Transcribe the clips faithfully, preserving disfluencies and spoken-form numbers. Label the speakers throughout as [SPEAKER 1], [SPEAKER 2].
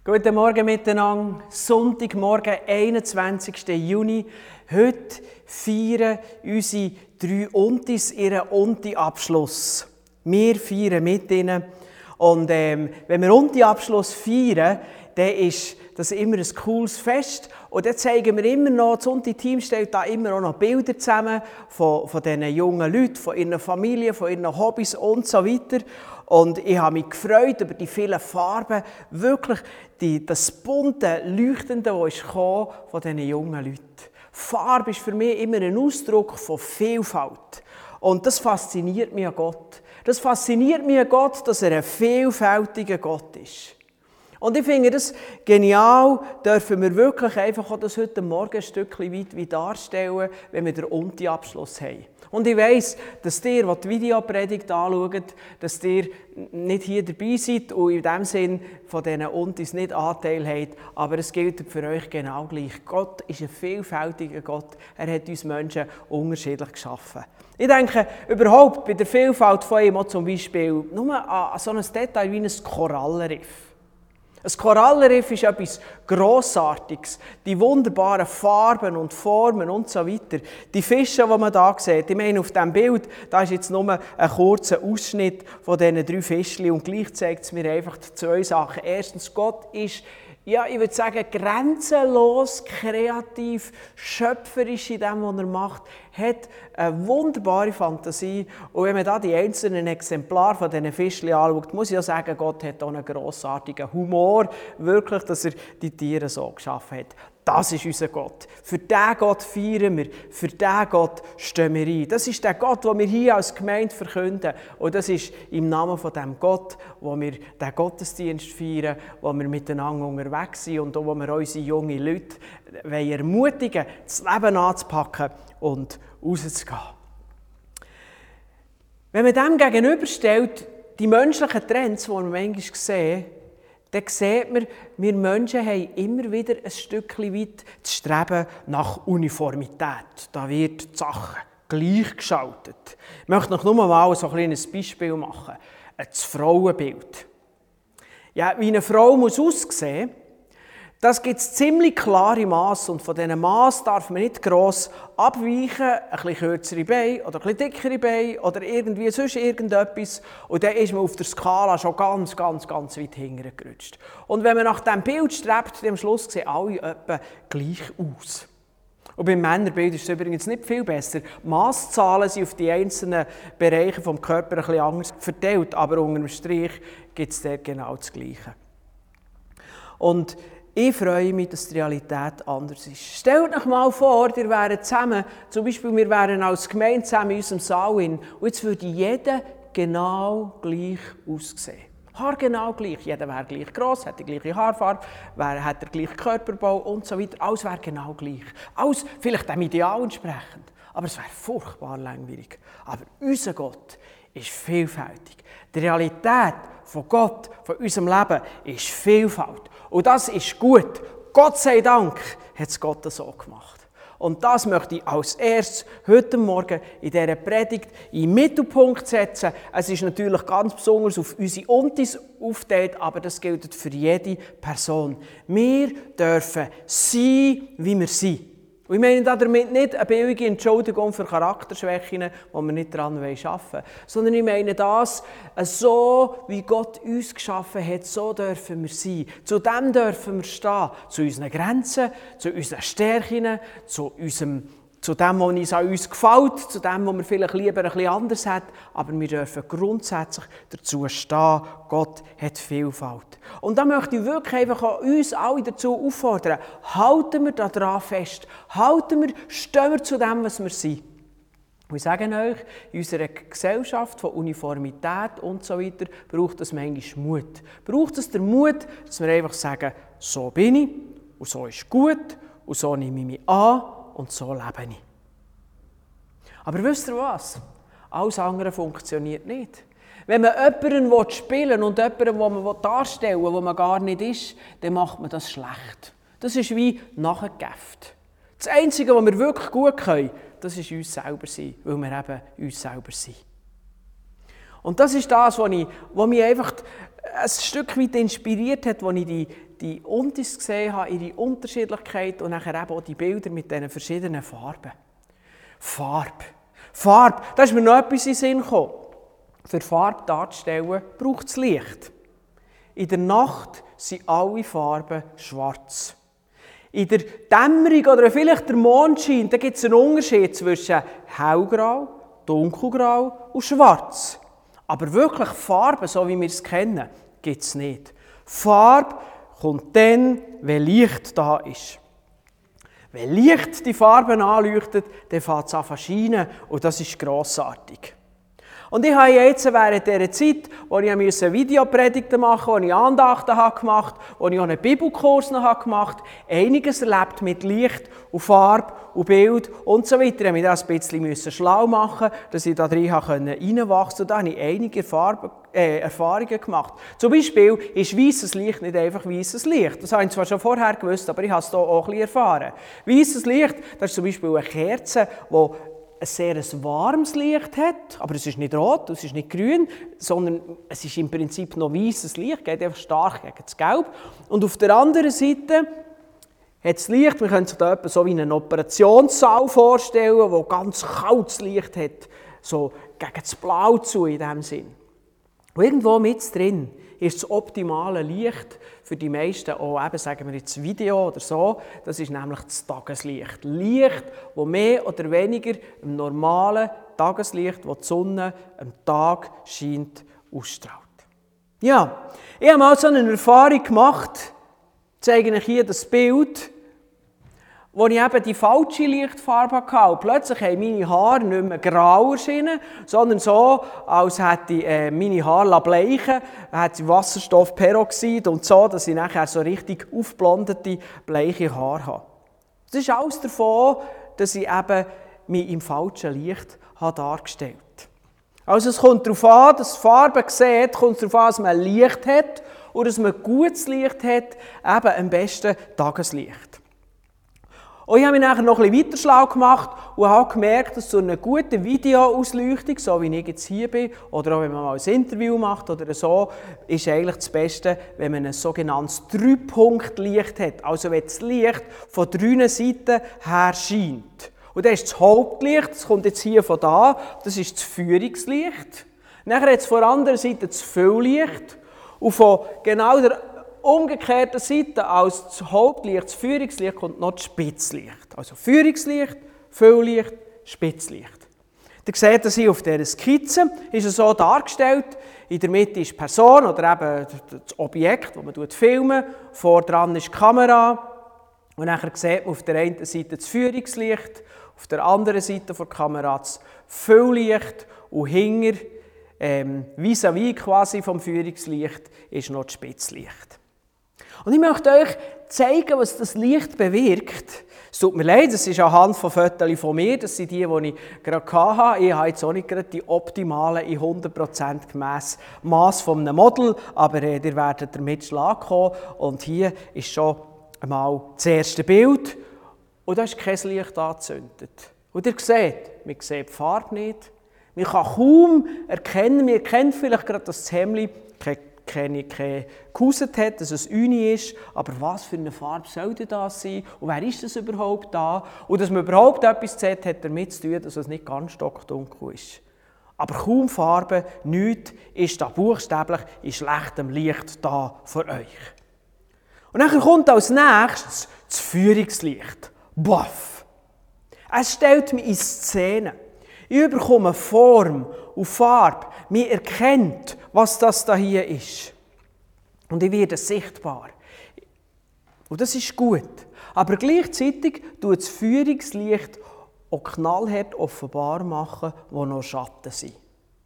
[SPEAKER 1] Guten Morgen miteinander. Sonntagmorgen, einundzwanzigsten Juni. Heute feiern unsere drei Untis ihren Unti-Abschluss. Wir feiern mit ihnen. Und ähm, wenn wir Unti-Abschluss feiern, dann ist das immer ein cooles Fest. Und dann zeigen wir immer noch, das Unti-Team stellt da immer auch noch Bilder zusammen von, von diesen jungen Leuten, von ihren Familien, von ihren Hobbys und so weiter. Und ich habe mich gefreut über die vielen Farben, wirklich die, das bunte, leuchtende, das ist von diesen jungen Leuten. Farbe ist für mich immer ein Ausdruck von Vielfalt. Und das fasziniert mich an Gott. Das fasziniert mich an Gott, dass er ein vielfältiger Gott ist. Und ich finde das genial, dürfen wir wirklich einfach auch das heute Morgen ein Stückchen weit wie darstellen, wenn wir den Unti-Abschluss haben. Und ich weiss, dass ihr, die die Videopredigt anschaut, dass ihr nicht hier dabei seid und in dem Sinn von diesen Untis nicht Anteil habt, aber es gilt für euch genau gleich. Gott ist ein vielfältiger Gott. Er hat uns Menschen unterschiedlich geschaffen. Ich denke überhaupt bei der Vielfalt von ihm auch zum Beispiel nur an so ein Detail wie ein Korallenriff. Ein Korallenriff ist etwas Grossartiges. Die wunderbaren Farben und Formen und so weiter. Die Fische, die man hier sieht. Ich meine, auf diesem Bild, da ist jetzt nur ein kurzer Ausschnitt von diesen drei Fischchen und gleich zeigt es mir einfach zwei Sachen. Erstens, Gott ist, ja, ich würde sagen, grenzenlos, kreativ, schöpferisch in dem, was er macht, hat eine wunderbare Fantasie. Und wenn man da die einzelnen Exemplare von diesen Fischchen anschaut, muss ich auch sagen, Gott hat auch einen grossartigen Humor, wirklich, dass er die Tiere so geschaffen hat. Das ist unser Gott. Für diesen Gott feiern wir, für diesen Gott stehen wir ein. Das ist der Gott, den wir hier als Gemeinde verkünden. Und das ist im Namen von dem Gott, wo wir den Gottesdienst feiern, wo wir miteinander unterwegs sind und wo wir unsere jungen Leute ermutigen wollen, das Leben anzupacken und rauszugehen. Wenn man dem gegenüberstellt, die menschlichen Trends, die wir manchmal sehen, dann sieht man, wir Menschen haben immer wieder ein Stückchen weit das Streben nach Uniformität. Da wird die Sache gleichgeschaltet. Ich möchte noch nur mal so ein kleines Beispiel machen. Das Frauenbild. Ja, wie eine Frau muss aussehen, das gibt es ziemlich klare Maße. Und von diesen Maßen darf man nicht gross abweichen, ein bisschen kürzere Beine oder ein bisschen dickere Beine oder irgendwie sonst irgendetwas. Und dann ist man auf der Skala schon ganz, ganz, ganz weit hintergerutscht. Und wenn man nach diesem Bild strebt, dann am Schluss sehen alle etwa gleich aus. Und beim Männerbild ist es übrigens nicht viel besser. Masszahlen sind auf die einzelnen Bereiche des Körpers ein bisschen anders verteilt, aber unter dem Strich gibt es dort genau das Gleiche. Und ich freue mich, dass die Realität anders ist. Stellt euch mal vor, ihr wäret zusammen, zum Beispiel wir wären als Gemeinde zusammen in unserem Saal und jetzt würde jeder genau gleich aussehen. Haargenau gleich. Jeder wäre gleich gross, hätte die gleiche Haarfarbe, wäre, hätte den gleichen Körperbau und so weiter. Alles wäre genau gleich. Alles vielleicht dem Ideal entsprechend. Aber es wäre furchtbar langweilig. Aber unser Gott ist vielfältig. Die Realität von Gott, von unserem Leben, ist Vielfalt. Und das ist gut. Gott sei Dank hat es Gott so gemacht. Und das möchte ich als erstes heute Morgen in dieser Predigt in den Mittelpunkt setzen. Es ist natürlich ganz besonders auf unsere Untis aufgeteilt, aber das gilt für jede Person. Wir dürfen sein, wie wir sind. Und ich meine damit nicht eine billige Entschuldigung für Charakterschwächen, wo wir nicht daran arbeiten wollen, sondern ich meine das, so wie Gott uns geschaffen hat, so dürfen wir sein. Zu dem dürfen wir stehen, zu unseren Grenzen, zu unseren Stärken, zu, unserem, zu dem, was uns an uns gefällt, zu dem, was wir vielleicht lieber ein bisschen anders hat. Aber wir dürfen grundsätzlich dazu stehen, Gott hat Vielfalt. Und da möchte ich wirklich einfach auch uns alle dazu auffordern, halten wir daran fest, halten wir, stehen wir zu dem, was wir sind. Und ich sage euch, in unserer Gesellschaft von Uniformität und so weiter braucht es manchmal Mut. Braucht es den Mut, dass wir einfach sagen, so bin ich und so ist gut und so nehme ich mich an und so lebe ich. Aber wisst ihr was? Alles andere funktioniert nicht. Wenn man jemanden spielen will und jemanden, den man darstellen will, wo man gar nicht ist, dann macht man das schlecht. Das ist wie nachgeäfft. Das Einzige, was wir wirklich gut können, das ist uns selber sein, weil wir eben uns selber sind. Und das ist das, was, ich, was mich einfach ein Stück weit inspiriert hat, als ich die, die Untis gesehen habe, ihre Unterschiedlichkeit und nachher eben auch die Bilder mit diesen verschiedenen Farben. Farbe. Farbe, da ist mir noch etwas in den Sinn gekommen. Für Farbe darzustellen, braucht es Licht. In der Nacht sind alle Farben schwarz. In der Dämmerung oder vielleicht der Mondschein, da gibt es einen Unterschied zwischen hellgrau, dunkelgrau und schwarz. Aber wirklich Farben, so wie wir es kennen, gibt es nicht. Farbe kommt dann, wenn Licht da ist. Wenn Licht die Farben anleuchtet, dann fängt es an zu scheinen und das ist grossartig. Und ich habe jetzt während dieser Zeit, wo ich Videopredigten machen musste, wo ich Andachten gemacht habe, wo ich auch einen Bibelkurs noch gemacht habe, einiges erlebt mit Licht und Farbe und Bild und so weiter. Ich musste mich da ein bisschen schlau machen, dass ich da drin reinwachsen konnte. Und da habe ich einige Farben, äh, Erfahrungen gemacht. Zum Beispiel ist weißes Licht nicht einfach weißes Licht. Das habe ich zwar schon vorher gewusst, aber ich habe es hier auch ein bisschen erfahren. Weißes Licht, das ist zum Beispiel eine Kerze, die ein sehr warmes Licht hat, aber es ist nicht rot, es ist nicht grün, sondern es ist im Prinzip noch weißes Licht, geht einfach stark gegen das Gelb. Und auf der anderen Seite hat das Licht, man könnte sich da etwa so wie einen Operationssaal vorstellen, wo ganz kaltes Licht hat, so gegen das Blau zu in diesem Sinn. Und irgendwo mit drin ist das optimale Licht für die meisten auch, eben, sagen wir jetzt Video oder so, das ist nämlich das Tageslicht. Licht, das mehr oder weniger im normalen Tageslicht, das die Sonne am Tag scheint, ausstrahlt. Ja, ich habe mal so eine Erfahrung gemacht, ich zeige euch hier das Bild, wo ich eben die falsche Lichtfarbe hatte. Und plötzlich haben meine Haare nicht mehr grau erschienen, sondern so, als hätte ich äh, meine Haare bleichen lassen, hätte Wasserstoffperoxid und so, dass ich nachher so richtig aufblondete, bleiche Haare habe. Das ist alles davon, dass ich eben mich im falschen Licht habe dargestellt habe. Also es kommt darauf an, dass Farbe sieht, kommt darauf an, dass man Licht hat und dass man gutes Licht hat, eben am besten Tageslicht. Und ich habe mich nachher noch ein bisschen weiter schlau gemacht und habe gemerkt, dass so eine gute Videoausleuchtung, so wie ich jetzt hier bin, oder auch wenn man mal ein Interview macht oder so, ist eigentlich das Beste, wenn man ein sogenanntes Drei-Punkt-Licht hat. Also wenn das Licht von drei Seiten her scheint. Und das ist das Hauptlicht, das kommt jetzt hier von da, das ist das Führungslicht. Nachher hat es von der anderen Seite das Fülllicht und von genau der umgekehrten Seite als das Hauptlicht, das Führungslicht, kommt noch das Spitzlicht. Also Führungslicht, Fülllicht, Spitzlicht. Ihr seht das hier auf dieser Skizze, ist es so dargestellt. In der Mitte ist die Person oder eben das Objekt, das man filmen. Vordran ist die Kamera. Und dann sieht man auf der einen Seite das Führungslicht, auf der anderen Seite der Kamera das Fülllicht und hinter, ähm, vis-à-vis quasi vom Führungslicht, ist noch das Spitzlicht. Und ich möchte euch zeigen, was das Licht bewirkt. Es tut mir leid, das ist anhand von Fotos von mir, das sind die, die ich gerade hatte. Ich habe jetzt auch nicht gerade die optimalen, in hundert Prozent gemäss Mass von einem Model, aber äh, ihr werdet damit Schlag kommen. Und hier ist schon einmal das erste Bild und da ist kein Licht angezündet. Und ihr seht, man sieht die Farbe nicht, man kann kaum erkennen, man erkennt vielleicht gerade, dass das Hemdli keine keine, keine gehuset hat, dass es Uni ist, aber was für eine Farbe soll denn das sein und wer ist das überhaupt da? Und dass man überhaupt etwas sieht, hat damit zu tun, dass es nicht ganz stockdunkel ist. Aber kaum Farbe, nichts ist da buchstäblich in schlechtem Licht da für euch. Und dann kommt als nächstes das Führungslicht. Baff! Es stellt mich in Szene. Ich bekomme Form und Farbe. Man erkennt, was das da hier ist. Und ich werde sichtbar. Und das ist gut. Aber gleichzeitig tut das Führungslicht auch knallhart offenbar machen, wo noch Schatten sind.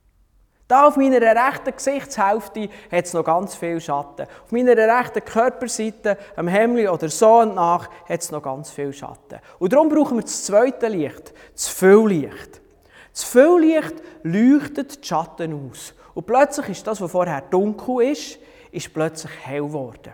[SPEAKER 1] Da auf meiner rechten Gesichtshälfte hat es noch ganz viel Schatten. Auf meiner rechten Körperseite, am Hemdli oder so und nach, hat es noch ganz viel Schatten. Und darum brauchen wir das zweite Licht, das Fülllicht. Das Fülllicht leuchtet die Schatten aus. Und plötzlich ist das, was vorher dunkel ist, ist plötzlich hell geworden.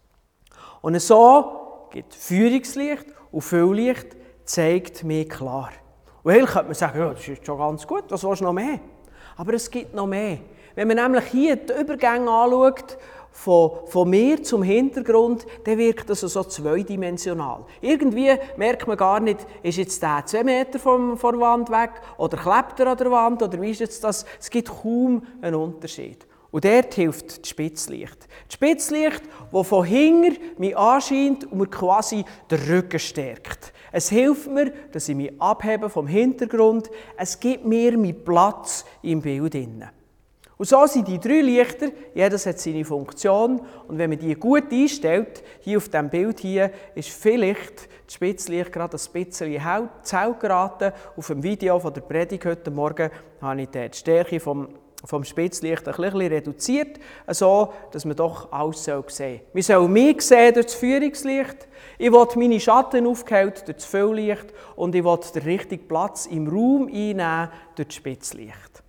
[SPEAKER 1] Und so gibt Führungslicht und Fülllicht zeigt mir klar. Und hier könnte man sagen, ja, das ist schon ganz gut, was willst du noch mehr? Aber es gibt noch mehr. Wenn man nämlich hier die Übergänge anschaut, von, von mir zum Hintergrund, dann wirkt das so zweidimensional. Irgendwie merkt man gar nicht, ist jetzt der zwei Meter vom, von der Wand weg oder klebt er an der Wand oder wie ist jetzt das? Es gibt kaum einen Unterschied. Und dort hilft das Spitzlicht. Das Spitzlicht, das von hinten mich anscheint und mir quasi den Rücken stärkt. Es hilft mir, dass ich mich abhebe vom Hintergrund. Es gibt mir meinen Platz im Bild. Und so sind die drei Lichter, jedes hat seine Funktion. Und wenn man die gut einstellt, hier auf diesem Bild hier, ist vielleicht das Spitzlicht gerade ein bisschen zu hell geraten. Auf dem Video von der Predigt heute Morgen habe ich die Stärke vom vom Spitzlicht ein bisschen reduziert, so dass man doch alles sehen soll. Wir sollen mich sehen durch das Führungslicht, ich will meine Schatten aufgehellt durch das Fülllicht und ich will den richtigen Platz im Raum einnehmen durch das Spitzlicht.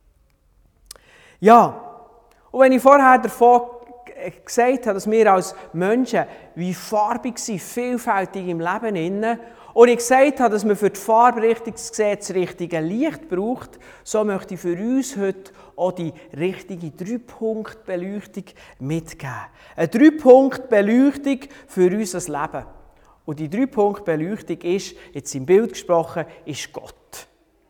[SPEAKER 1] Ja, und wenn ich vorher davon gesagt habe, dass wir als Menschen wie farbig sind, vielfältig im Leben innen, und ich gesagt habe, dass man für die Farbrichtung das richtige Licht braucht, so möchte ich für uns heute auch die richtige Drei-Punkt-Beleuchtung mitgeben. Eine Drei-Punkt-Beleuchtung für unser Leben. Und die Drei-Punkt-Beleuchtung ist, jetzt im Bild gesprochen, ist Gott.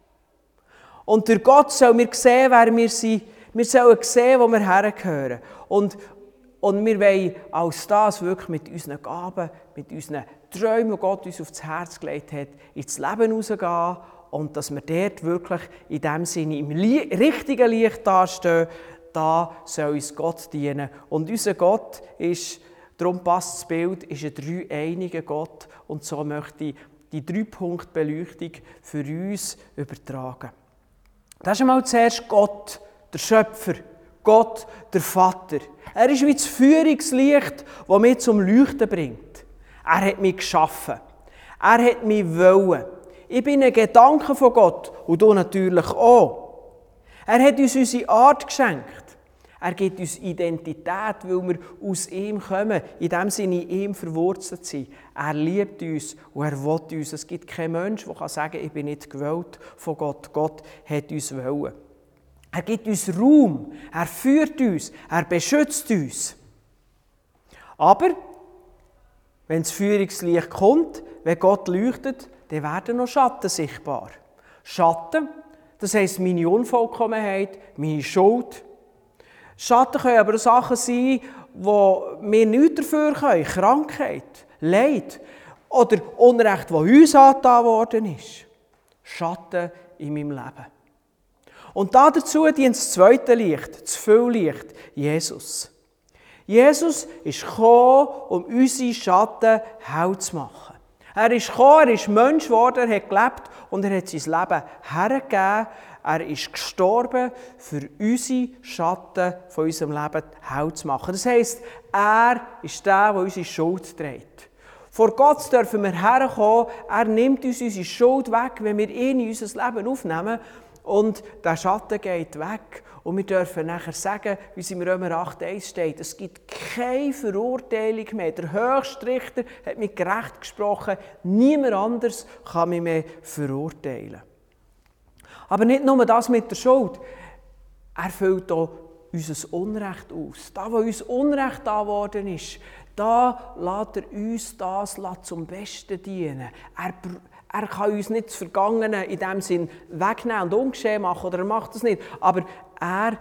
[SPEAKER 1] Und durch Gott sollen wir sehen, wer wir sind. Wir sollen sehen, wo wir hergehören. Und Und wir wollen als das wirklich mit unseren Gaben, mit unseren Träumen, die Gott uns aufs Herz gelegt hat, ins Leben rausgehen und dass wir dort wirklich in dem Sinne im richtigen Licht dastehen, da soll uns Gott dienen. Und unser Gott ist, darum passt das Bild, ist ein dreieiniger Gott und so möchte ich die Drei-Punkt-Beleuchtung für uns übertragen. Das ist einmal zuerst Gott, der Schöpfer, Gott, der Vater. Er ist wie das Führungslicht, das mich zum Leuchten bringt. Er hat mich geschaffen. Er hat mich wollen. Ich bin ein Gedanke von Gott und du natürlich auch. Er hat uns unsere Art geschenkt. Er gibt uns Identität, weil wir aus ihm kommen, in dem Sinne in ihm verwurzelt sind. Er liebt uns und er will uns. Es gibt keinen Menschen, der sagen kann, ich bin nicht gewollt von Gott. Gott hat uns wollen. Er gibt uns Raum, er führt uns, er beschützt uns. Aber wenn das Führungslicht kommt, wenn Gott leuchtet, dann werden noch Schatten sichtbar. Schatten, das heisst meine Unvollkommenheit, meine Schuld. Schatten können aber auch Sachen sein, wo wir nichts dafür können. Krankheit, Leid oder Unrecht, das uns angetan worden ist. Schatten in meinem Leben. Und dazu dient das zweite Licht, das Fülllicht, Jesus. Jesus ist gekommen, um unsere Schatten hell zu machen. Er ist gekommen, er ist Mensch geworden, er hat gelebt und er hat sein Leben hergegeben. Er ist gestorben, für unsere Schatten von unserem Leben hell zu machen. Das heisst, er ist der, der unsere Schuld trägt. Vor Gott dürfen wir herkommen, er nimmt uns unsere Schuld weg, wenn wir ihn in unser Leben aufnehmen. Und der Schatten geht weg. Und wir dürfen nachher sagen, wie es im Römer acht eins steht, es gibt keine Verurteilung mehr. Der höchste Richter hat mich gerecht gesprochen. Niemand anders kann mich mehr verurteilen. Aber nicht nur das mit der Schuld. Er füllt auch unser Unrecht aus. Da, wo uns Unrecht angeworden ist, da lässt er uns das zum Besten dienen. Er Er kann uns nicht das Vergangene in dem Sinn wegnehmen und ungeschehen machen, oder er macht das nicht. Aber er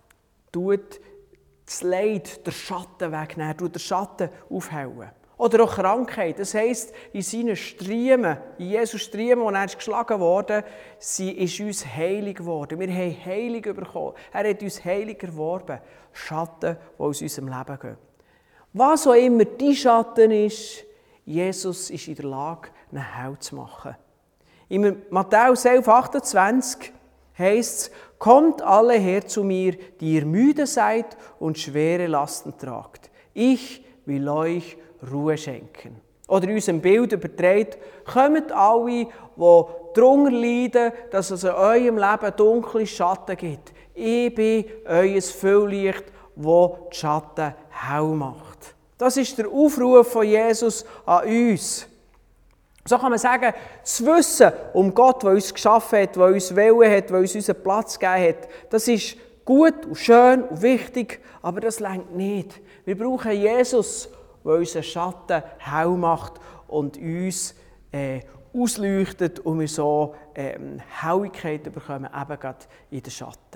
[SPEAKER 1] tut das Leid, den Schatten wegnehmen, er tut den Schatten aufhellen. Oder auch Krankheit. Das heisst, in seinen Striemen, in Jesus Striemen, wo er ist geschlagen wurde, sie ist uns heilig geworden. Wir haben Heilung bekommen. Er hat uns Heilig erworben. Schatten, die aus unserem Leben gehen. Was auch immer die Schatten ist, Jesus ist in der Lage, ihn hell zu machen. In Matthäus elf achtundzwanzig heisst es, kommt alle her zu mir, die ihr müde seid und schwere Lasten tragt. Ich will euch Ruhe schenken. Oder in unserem Bild überträgt, kommt alle, die darunter leiden, dass es in eurem Leben dunkle Schatten gibt. Ich bin euer Fülllicht, das die Schatten hell macht. Das ist der Aufruf von Jesus an uns. So kann man sagen, das Wissen um Gott, der uns geschaffen hat, der uns Willen hat, der uns unseren Platz gegeben hat, das ist gut und schön und wichtig, aber das reicht nicht. Wir brauchen Jesus, der unseren Schatten hell macht und uns äh, ausleuchtet und wir so ähm, Helligkeit bekommen, eben gerade in den Schatten.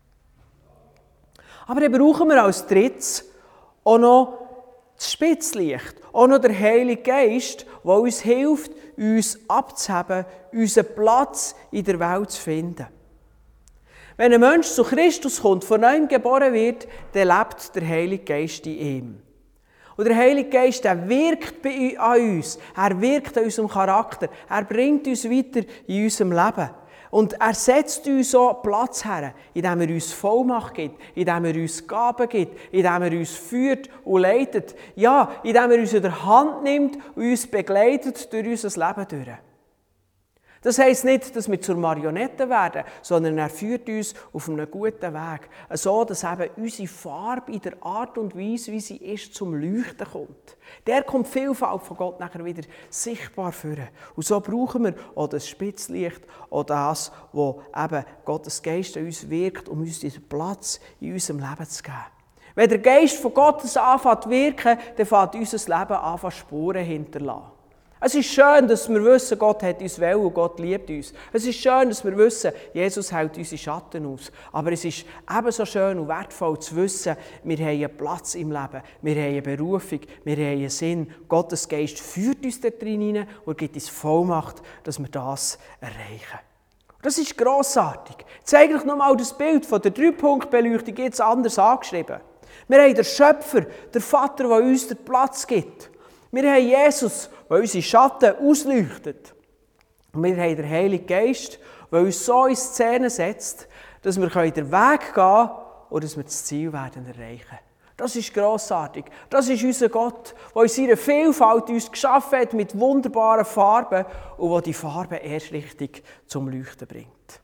[SPEAKER 1] Aber dann brauchen wir als Drittes auch noch das Spitzlicht, auch noch der Heilige Geist, der uns hilft, uns abzuheben, unseren Platz in der Welt zu finden. Wenn ein Mensch zu Christus kommt, von neuem geboren wird, dann lebt der Heilige Geist in ihm. Und der Heilige Geist, der wirkt bei, an uns, er wirkt an unserem Charakter, er bringt uns weiter in unserem Leben. Und er setzt uns so Platz her, indem er uns Vollmacht gibt, indem er uns Gaben gibt, indem er uns führt und leitet. Ja, indem er uns in der Hand nimmt und uns begleitet durch unser Leben durch. Das heisst nicht, dass wir zur Marionette werden, sondern er führt uns auf einen guten Weg, so dass eben unsere Farbe in der Art und Weise, wie sie ist, zum Leuchten kommt. Der kommt die Vielfalt von Gott nachher wieder sichtbar vor. Und so brauchen wir auch das Spitzlicht, auch das, wo eben Gottes Geist an uns wirkt, um uns diesen Platz in unserem Leben zu geben. Wenn der Geist von Gottes anfängt zu wirken, dann fängt unser Leben an, Spuren hinterlassen. Es ist schön, dass wir wissen, Gott hat uns will und Gott liebt uns. Es ist schön, dass wir wissen, Jesus hält unsere Schatten aus. Aber es ist ebenso schön und wertvoll zu wissen, wir haben einen Platz im Leben, wir haben eine Berufung, wir haben einen Sinn. Gottes Geist führt uns da drin hinein und gibt uns Vollmacht, dass wir das erreichen. Das ist grossartig. Zeige euch nochmal das Bild von der Drei-Punkt-Beleuchtung jetzt anders angeschrieben. Wir haben den Schöpfer, den Vater, der uns den Platz gibt. Wir haben Jesus, der unsere Schatten ausleuchtet. Und wir haben den Heiligen Geist, der uns so in Szene setzt, dass wir den Weg gehen können und dass wir das Ziel werden erreichen. Das ist grossartig. Das ist unser Gott, der in seiner Vielfalt uns geschaffen hat mit wunderbaren Farben und der die Farben erst richtig zum Leuchten bringt.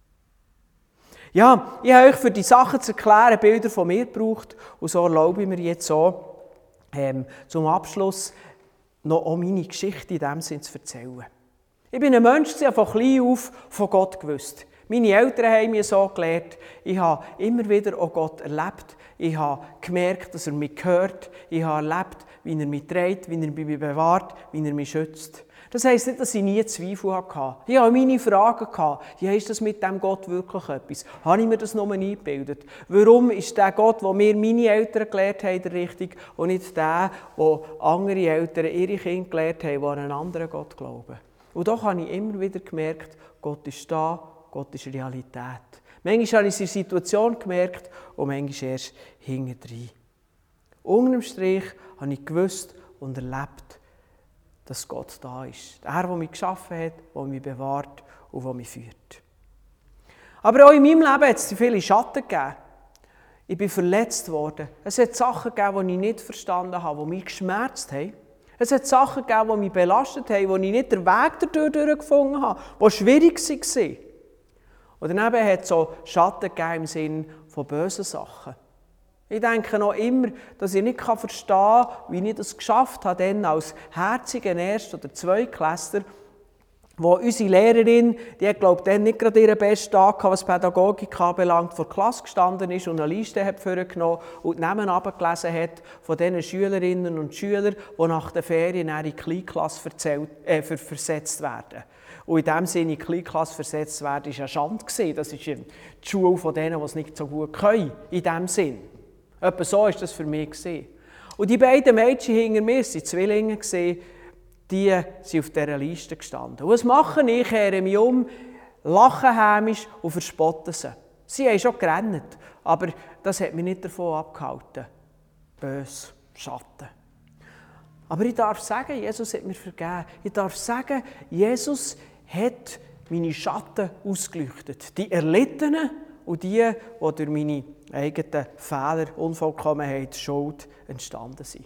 [SPEAKER 1] Ja, ich habe euch für die Sachen zu erklären Bilder von mir gebraucht und so erlaube ich mir jetzt so, Ähm, zum Abschluss noch auch meine Geschichte in diesem Sinne zu erzählen. Ich bin ein Mensch, der von klein auf von Gott gewusst. Meine Eltern haben mir so gelernt. Ich habe immer wieder auch Gott erlebt. Ich habe gemerkt, dass er mich hört. Ich habe erlebt, wie er mich trägt, wie er mich bewahrt, wie er mich schützt. Das heisst nicht, dass ich nie Zweifel hatte. Ich hatte meine Fragen. Ja, ist das mit dem Gott wirklich etwas? Habe ich mir das nur eingebildet? Warum ist der Gott, den mir meine Eltern gelehrt haben, der richtige und nicht der, den andere Eltern ihre Kinder gelehrt haben, die an einen anderen Gott glauben? Und doch habe ich immer wieder gemerkt, Gott ist da, Gott ist Realität. Manchmal habe ich es in der Situation gemerkt und manchmal erst hintendrein. Unter dem Strich habe ich gewusst und erlebt, dass Gott da ist. Der, der mich geschaffen hat, der mich bewahrt und der mich führt. Aber auch in meinem Leben hat es viele Schatten gegeben. Ich bin verletzt worden. Es hat Sachen gegeben, die ich nicht verstanden habe, die mich geschmerzt haben. Es hat Sachen gegeben, die mich belastet haben, wo ich nicht den Weg dadurch gefunden habe, die schwierig waren. Und daneben hat es auch Schatten gegeben im Sinne von bösen Sachen. Ich denke noch immer, dass ich nicht verstehen kann, wie ich das geschafft habe, dann als herziger Erst- oder Zweitklässler, wo unsere Lehrerin, die hat, glaube ich, dann nicht gerade ihren besten Tag gehabt, was Pädagogik anbelangt, vor der Klasse gestanden ist und eine Liste hat vorgenommen und die Namen abgelesen hat von den Schülerinnen und Schülern, die nach den Ferien in die Kleinklasse verzählt, äh, versetzt werden. Und in dem Sinne in die Kleinklasse versetzt werden, war eine Schande. Das ist die Schule von denen, die es nicht so gut können, in dem Sinn. Etwa so war das für mich. Und die beiden Mädchen hinter mir, es waren Zwillinge, die sind auf dieser Liste gestanden. Und was mache ich? Ich kehre mich um, lache hämisch und verspotte sie. Sie haben schon gerannt, aber das hat mich nicht davon abgehalten. Böse Schatten. Aber ich darf sagen, Jesus hat mir vergeben. Ich darf sagen, Jesus hat meine Schatten ausgeleuchtet. Die Erlittenen und die, die durch meine eigenen Fehler, Unvollkommenheit, Schuld entstanden sind.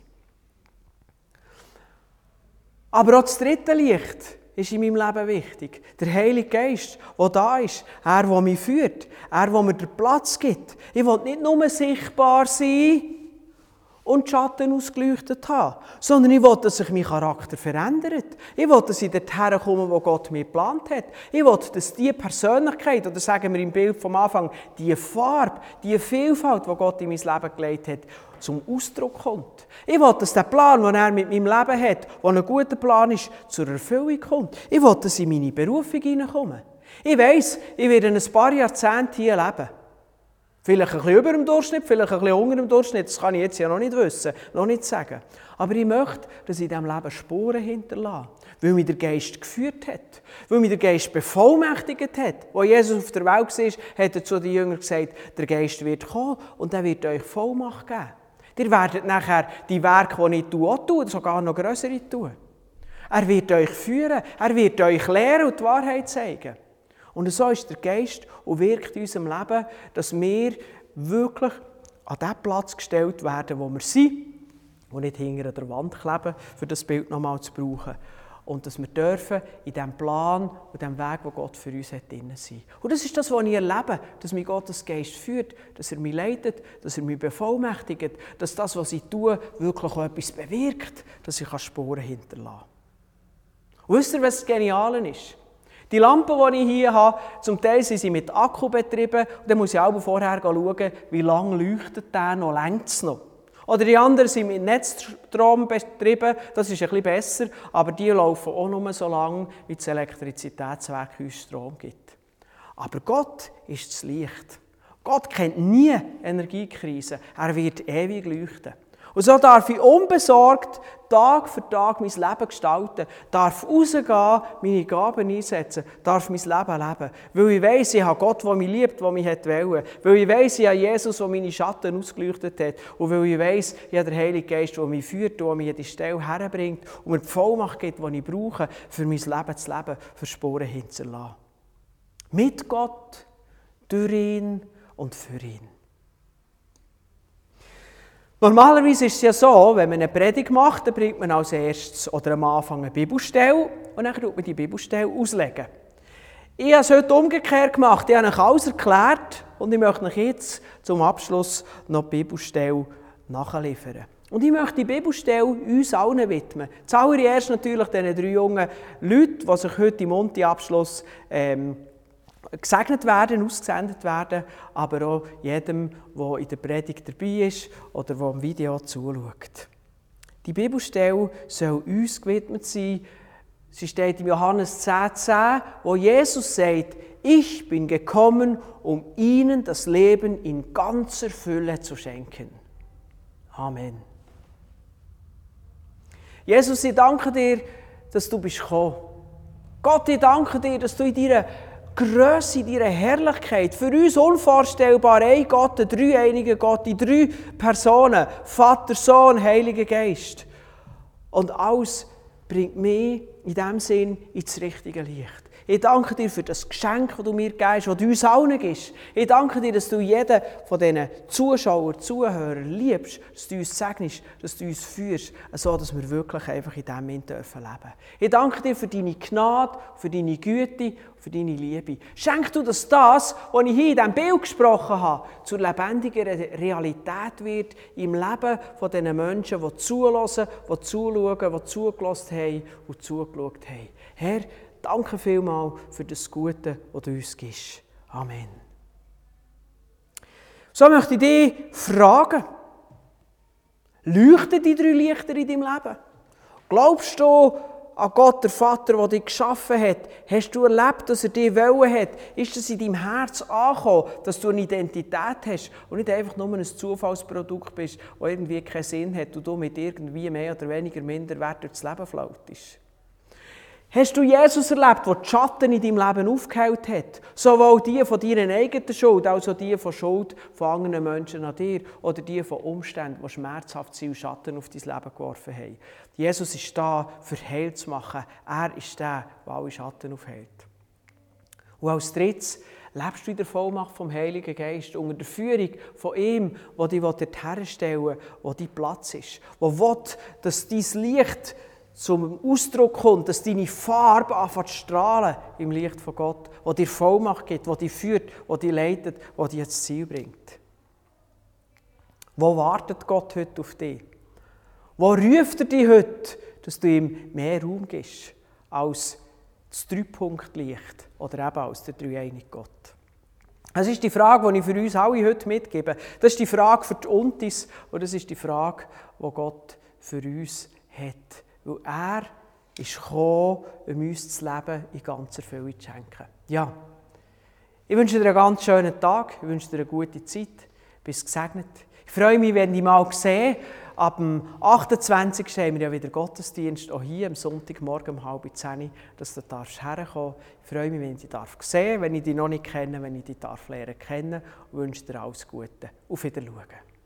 [SPEAKER 1] Aber auch das dritte Licht ist in meinem Leben wichtig. Der Heilige Geist, der da ist. Er, der mich führt. Er, der mir den Platz gibt. Ich will nicht nur sichtbar sein und die Schatten ausgeleuchtet habe, sondern ich will, dass sich mein Charakter verändert. Ich will, dass ich dorthin komme, wo Gott mir geplant hat. Ich will, dass die Persönlichkeit, oder sagen wir im Bild vom Anfang, die Farbe, die Vielfalt, die Gott in mein Leben gelegt hat, zum Ausdruck kommt. Ich will, dass der Plan, den er mit meinem Leben hat, der ein guter Plan ist, zur Erfüllung kommt. Ich will, dass ich in meine Berufung hineinkomme. Ich weiss, ich werde ein paar Jahrzehnte hier leben. Vielleicht ein bisschen über dem Durchschnitt, vielleicht ein bisschen unter dem Durchschnitt, das kann ich jetzt ja noch nicht wissen, noch nicht sagen. Aber ich möchte, dass ich in diesem Leben Spuren hinterlasse, weil mich der Geist geführt hat, weil mich der Geist bevollmächtigt hat. Als Jesus auf der Welt war, hat er zu den Jüngern gesagt, der Geist wird kommen und er wird euch Vollmacht geben. Ihr werdet nachher die Werke, die ich tue, auch tun, sogar noch grössere tun. Er wird euch führen, er wird euch lehren und die Wahrheit zeigen. Und so ist der Geist und wirkt in unserem Leben, dass wir wirklich an den Platz gestellt werden, wo wir sind und nicht hinter der Wand kleben, für das Bild nochmal zu brauchen. Und dass wir dürfen in diesem Plan und dem Weg, den Gott für uns hat, drin sein. Und das ist das, was ich erlebe, dass mich Gottes Geist führt, dass er mich leitet, dass er mich bevollmächtigt, dass das, was ich tue, wirklich auch etwas bewirkt, dass ich Spuren hinterlassen kann. Und wisst ihr, was das Geniale ist? Die Lampen, die ich hier habe, zum Teil sind sie mit Akku betrieben. Und dann muss ich auch vorher schauen, wie lange leuchtet der noch, längt es noch. Oder die anderen sind mit Netzstrom betrieben, das ist ein bisschen besser, aber die laufen auch nur so lange, wie das Elektrizitätswerk uns Strom gibt. Aber Gott ist das Licht. Gott kennt nie Energiekrisen, er wird ewig leuchten. Und so darf ich unbesorgt Tag für Tag mein Leben gestalten, darf rausgehen, meine Gaben einsetzen, darf mein Leben leben. Weil ich weiss, ich habe Gott, der mich liebt, der mich wollte. Weil ich weiss, ich habe Jesus, der meine Schatten ausgeleuchtet hat. Und weil ich weiss, ich habe den Heiligen Geist, der mich führt, der mich an die Stelle herbringt und mir die Vollmacht gibt, die ich brauche, für mein Leben zu leben, für Spuren hinzulassen. Mit Gott, durch ihn und für ihn. Normalerweise ist es ja so, wenn man eine Predigt macht, dann bringt man als erstes oder am Anfang eine Bibelstelle und dann tut man die Bibelstelle auslegen. Ich habe es heute umgekehrt gemacht, ich habe euch alles erklärt und ich möchte euch jetzt zum Abschluss noch die Bibelstelle nachliefern. Und ich möchte die Bibelstelle uns allen widmen. Zuallererst natürlich diesen drei jungen Leuten, die sich heute im Monti-Abschluss ähm, gesegnet werden, ausgesendet werden, aber auch jedem, der in der Predigt dabei ist oder der im Video zuschaut. Die Bibelstelle soll uns gewidmet sein. Sie steht im Johannes zehn zehn, wo Jesus sagt, ich bin gekommen, um ihnen das Leben in ganzer Fülle zu schenken. Amen. Jesus, ich danke dir, dass du bist gekommen. Gott, ich danke dir, dass du in deiner Grösse, deiner Herrlichkeit, für uns unvorstellbar, ein Gott, ein dreieiniger Gott, die drei Personen, Vater, Sohn, Heiliger Geist. Und alles bringt mich in diesem Sinn ins richtige Licht. Ich danke dir für das Geschenk, das du mir gibst, das du uns allen gibst. Ich danke dir, dass du jeden von diesen Zuschauern, Zuhörern liebst, dass du uns segnest, dass du uns führst, so dass wir wirklich einfach in diesem Moment leben dürfen. Ich danke dir für deine Gnade, für deine Güte, für deine Liebe. Schenk du, dass das, was ich hier in diesem Bild gesprochen habe, zur lebendigen Realität wird im Leben von diesen Menschen, die zuhören, die zuschauen, die zugelassen haben und zugeschaut haben. Herr, danke vielmals für das Gute, das du uns gibst. Amen. So möchte ich dich fragen, leuchten die drei Lichter in deinem Leben? Glaubst du an Gott, der Vater, der dich geschaffen hat? Hast du erlebt, dass er dich wollen hat? Ist es in deinem Herz angekommen, dass du eine Identität hast und nicht einfach nur ein Zufallsprodukt bist, das irgendwie keinen Sinn hat und du mit irgendwie mehr oder weniger Minderwert durchs Leben flautest? Hast du Jesus erlebt, der die Schatten in deinem Leben aufgehellt hat? Sowohl die von deiner eigenen Schuld, als auch die von Schuld von anderen Menschen an dir oder die von Umständen, die schmerzhaft sind und Schatten auf dein Leben geworfen haben. Jesus ist da, für Heil zu machen. Er ist der, der alle Schatten aufhält. Und als drittes lebst du in der Vollmacht vom Heiligen Geist, unter der Führung von ihm, der dich dorthin stellen will, wo dein Platz ist, der will, dass dein Licht zum Ausdruck kommt, dass deine Farbe anfängt zu strahlen im Licht von Gott, das dir Vollmacht gibt, das dich führt, das dich leitet, das dich ins Ziel bringt. Wo wartet Gott heute auf dich? Wo ruft er dich heute, dass du ihm mehr Raum gibst als das Drei-Punkt-Licht oder eben als der dreieinige Gott? Das ist die Frage, die ich für uns alle heute mitgebe. Das ist die Frage für die Untis und das ist die Frage, die Gott für uns hat. Weil er ist gekommen, um uns das Leben in ganzer Fülle zu schenken. Ja, ich wünsche dir einen ganz schönen Tag, ich wünsche dir eine gute Zeit. Bis gesegnet. Ich freue mich, wenn ich mal sehe, ab dem achtundzwanzigsten haben wir ja wieder Gottesdienst, auch hier am Sonntagmorgen um halb zehn, dass du herkommen darfst. Ich freue mich, wenn ich dich darf sehen, wenn ich dich noch nicht kenne, wenn ich dich darf lernen kennen und wünsche dir alles Gute. Auf Wiedersehen.